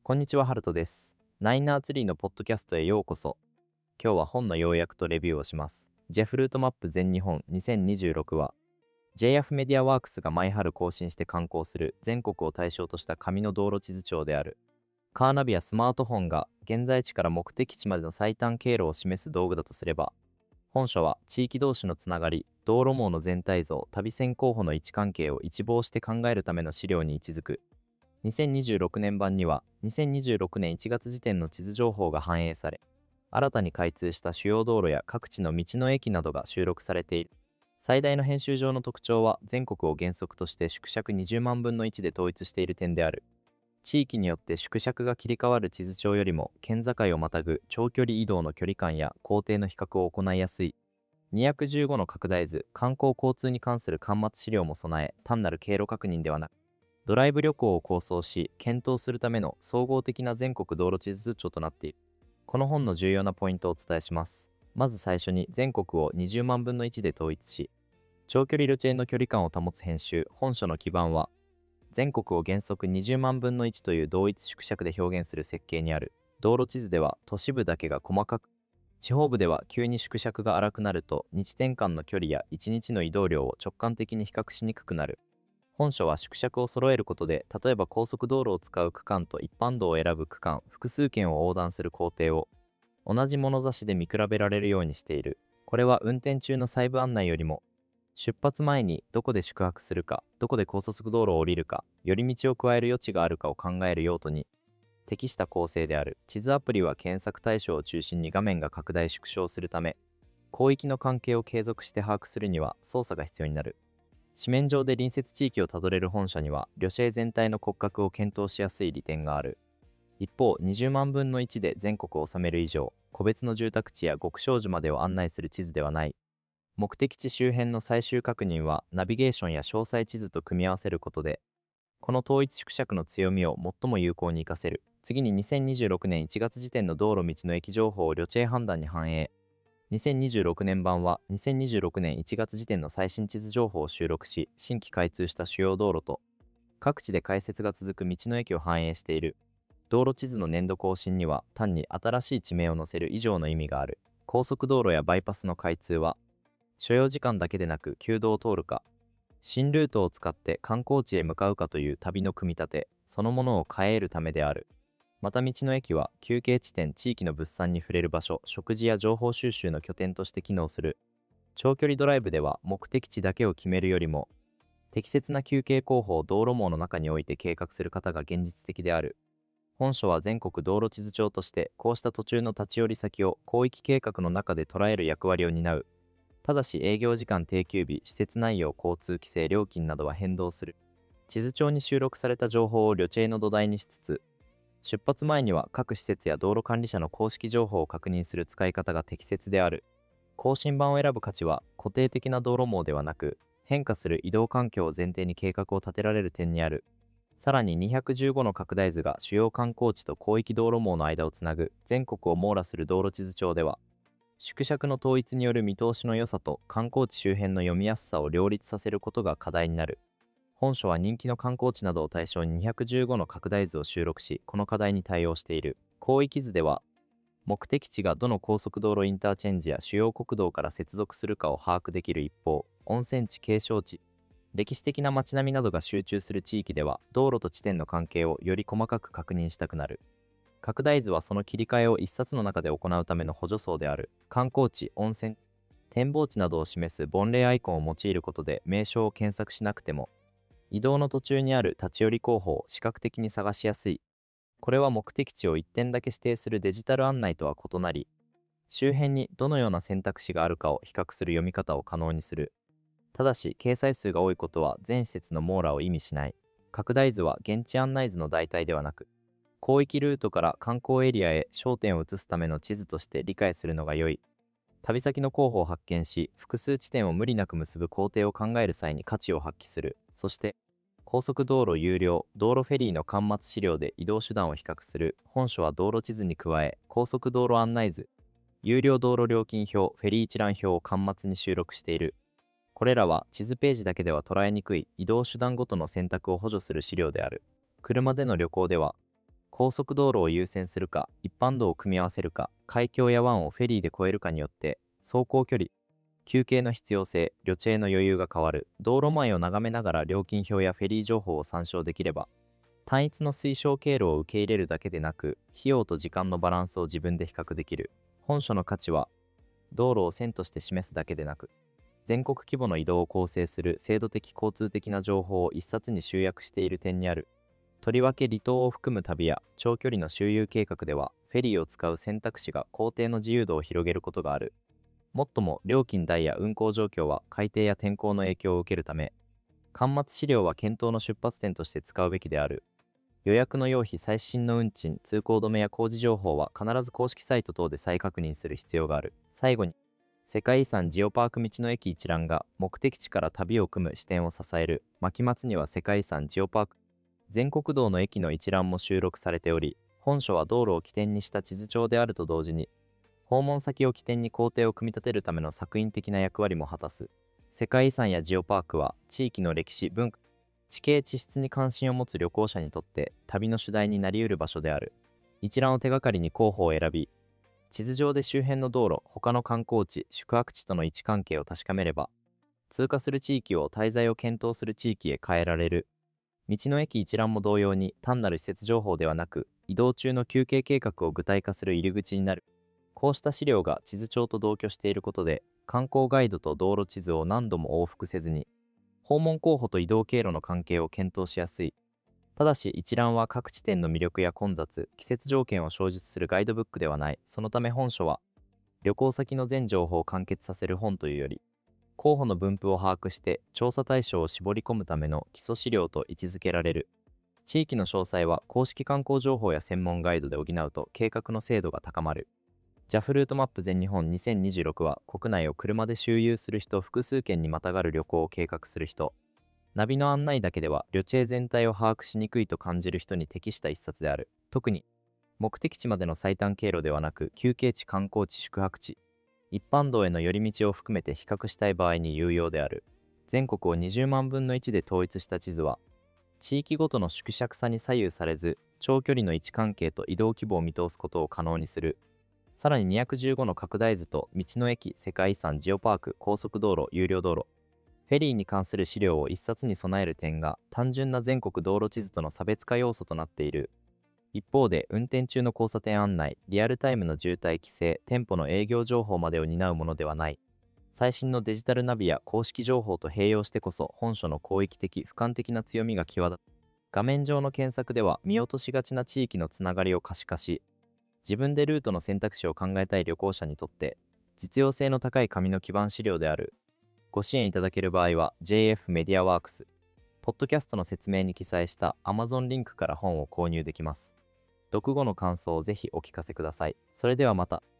こんにちは、ハルトです。ナインナーツリーのポッドキャストへようこそ。今日は本の要約とレビューをします。ジェフルートマップ全日本2026は、JF メディアワークスが毎春更新して刊行する全国を対象とした紙の道路地図帳である。カーナビやスマートフォンが現在地から目的地までの最短経路を示す道具だとすれば、本書は地域同士のつながり、道路網の全体像、旅線候補の位置関係を一望して考えるための資料に位置づく。2026年版には2026年1月時点の地図情報が反映され、新たに開通した主要道路や各地の道の駅などが収録されている。最大の編集上の特徴は全国を原則として縮尺20万分の1で統一している点である。地域によって縮尺が切り替わる地図帳よりも県境をまたぐ長距離移動の距離感や工程の比較を行いやすい。215の拡大図、観光交通に関する巻末資料も備え、単なる経路確認ではなく、ドライブ旅行を構想し、検討するための総合的な全国道路地図帳となっている。この本の重要なポイントをお伝えします。まず最初に全国を20万分の1で統一し、長距離路チェーンの距離感を保つ編集、本書の基盤は、全国を原則20万分の1という同一縮尺で表現する設計にある。道路地図では都市部だけが細かく、地方部では急に縮尺が荒くなると、日点間の距離や1日の移動量を直感的に比較しにくくなる。本書は縮尺を揃えることで、例えば高速道路を使う区間と一般道を選ぶ区間、複数県を横断する工程を同じ物差しで見比べられるようにしている。これは運転中の細部案内よりも、出発前にどこで宿泊するか、どこで高速道路を降りるか、寄り道を加える余地があるかを考える用途に適した構成である。地図アプリは検索対象を中心に画面が拡大縮小するため、広域の関係を継続して把握するには操作が必要になる。紙面上で隣接地域をたどれる本社には、旅シェ全体の骨格を検討しやすい利点がある。一方、20万分の1で全国を収める以上、個別の住宅地や極小樹までを案内する地図ではない。目的地周辺の最終確認は、ナビゲーションや詳細地図と組み合わせることで、この統一縮尺の強みを最も有効に活かせる。次に2026年1月時点の道路道の駅情報を旅チェ判断に反映。2026年版は2026年1月時点の最新地図情報を収録し、新規開通した主要道路と各地で開設が続く道の駅を反映している。道路地図の年度更新には単に新しい地名を載せる以上の意味がある。高速道路やバイパスの開通は、所要時間だけでなく旧道を通るか、新ルートを使って観光地へ向かうかという旅の組み立てそのものを変えるためである。また道の駅は休憩地点、地域の物産に触れる場所、食事や情報収集の拠点として機能する。長距離ドライブでは目的地だけを決めるよりも、適切な休憩候補を道路網の中において計画する方が現実的である。本書は全国道路地図帳として、こうした途中の立ち寄り先を広域計画の中で捉える役割を担う。ただし営業時間、定休日、施設内容、交通規制、料金などは変動する。地図帳に収録された情報を旅チェの土台にしつつ、出発前には各施設や道路管理者の公式情報を確認する使い方が適切である。更新版を選ぶ価値は固定的な道路網ではなく、変化する移動環境を前提に計画を立てられる点にある。さらに215の拡大図が主要観光地と広域道路網の間をつなぐ全国を網羅する道路地図帳では、縮尺の統一による見通しの良さと観光地周辺の読みやすさを両立させることが課題になる。本書は人気の観光地などを対象に215の拡大図を収録し、この課題に対応している。広域図では、目的地がどの高速道路インターチェンジや主要国道から接続するかを把握できる一方、温泉地、景勝地、歴史的な街並みなどが集中する地域では、道路と地点の関係をより細かく確認したくなる。拡大図はその切り替えを一冊の中で行うための補助層である。観光地、温泉、展望地などを示すボンレイアイコンを用いることで名称を検索しなくても、移動の途中にある立ち寄り候補を視覚的に探しやすい。これは目的地を1点だけ指定するデジタル案内とは異なり、周辺にどのような選択肢があるかを比較する読み方を可能にする。ただし、掲載数が多いことは全施設の網羅を意味しない。拡大図は現地案内図の代替ではなく、広域ルートから観光エリアへ焦点を移すための地図として理解するのが良い。旅先の候補を発見し、複数地点を無理なく結ぶ工程を考える際に価値を発揮する。そして、高速道路有料、道路フェリーの巻末資料で移動手段を比較する。本書は道路地図に加え、高速道路案内図、有料道路料金表、フェリー一覧表を巻末に収録している。これらは地図ページだけでは捉えにくい移動手段ごとの選択を補助する資料である。車での旅行では、 高速道路を優先するか、一般道を組み合わせるか、海峡や湾をフェリーで越えるかによって、走行距離、休憩の必要性、旅程の余裕が変わる。道路前を眺めながら料金表やフェリー情報を参照できれば、単一の推奨経路を受け入れるだけでなく、費用と時間のバランスを自分で比較できる。本書の価値は、道路を線として示すだけでなく、全国規模の移動を構成する制度的交通的な情報を一冊に集約している点にある。とりわけ離島を含む旅や長距離の周遊計画では、フェリーを使う選択肢が行程の自由度を広げることがある。もっとも料金代や運航状況は海底や天候の影響を受けるため、巻末資料は検討の出発点として使うべきである。予約の要否、最新の運賃、通行止めや工事情報は必ず公式サイト等で再確認する必要がある。最後に、世界遺産ジオパーク道の駅一覧が目的地から旅を組む視点を支える。巻末には世界遺産ジオパーク全国道の駅の一覧も収録されており、本書は道路を起点にした地図帳であると同時に、訪問先を起点に工程を組み立てるための作品的な役割も果たす。世界遺産やジオパークは地域の歴史、文化、地形地質に関心を持つ旅行者にとって旅の主題になり得る場所である。一覧を手がかりに候補を選び、地図上で周辺の道路、他の観光地、宿泊地との位置関係を確かめれば、通過する地域を滞在を検討する地域へ変えられる。道の駅一覧も同様に単なる施設情報ではなく、移動中の休憩計画を具体化する入り口になる。こうした資料が地図帳と同居していることで、観光ガイドと道路地図を何度も往復せずに、訪問候補と移動経路の関係を検討しやすい。ただし一覧は各地点の魅力や混雑、季節条件を詳述するガイドブックではない。そのため本書は、旅行先の全情報を完結させる本というより、候補の分布を把握して調査対象を絞り込むための基礎資料と位置づけられる。地域の詳細は公式観光情報や専門ガイドで補うと計画の精度が高まる。JAF ルートマップ全日本2026は国内を車で周遊する人、複数県にまたがる旅行を計画する人、ナビの案内だけでは旅程全体を把握しにくいと感じる人に適した一冊である。特に目的地までの最短経路ではなく、休憩地、観光地、宿泊地、一般道への寄り道を含めて比較したい場合に有用である。全国を20万分の1で統一した地図は、地域ごとの縮尺差に左右されず、長距離の位置関係と移動規模を見通すことを可能にする。さらに215の拡大図と道の駅、世界遺産、ジオパーク、高速道路、有料道路、フェリーに関する資料を一冊に備える点が単純な全国道路地図との差別化要素となっている。一方で運転中の交差点案内、リアルタイムの渋滞規制、店舗の営業情報までを担うものではない。最新のデジタルナビや公式情報と併用してこそ本書の広域的、俯瞰的な強みが際立つ。画面上の検索では見落としがちな地域のつながりを可視化し、自分でルートの選択肢を考えたい旅行者にとって実用性の高い紙の基盤資料である。ご支援いただける場合は JF メディアワークス、ポッドキャストの説明に記載した Amazon リンクから本を購入できます。読後の感想をぜひお聞かせください。それではまた。